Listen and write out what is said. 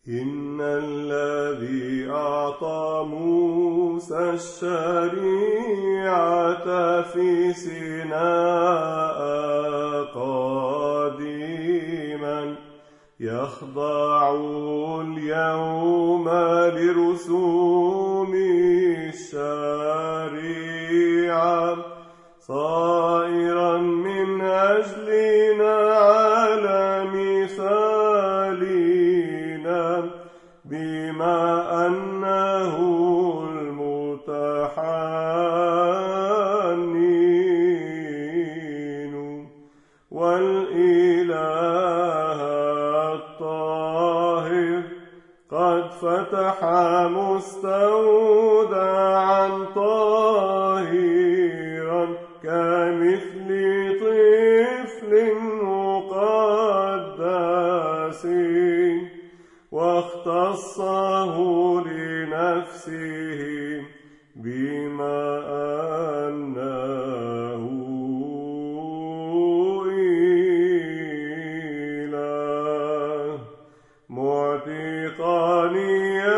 إن الذي أعطى موسى الشريعة في سيناء قديما يخضع اليوم لرسوم الشريعة صائرا من أجلنا على مثالنا بما أنه المتحنن والإله الطاهر قد فتح مستودعا طاهرا كمثل طفل مقدس واختصه لنفسه بما أنه إله معتقا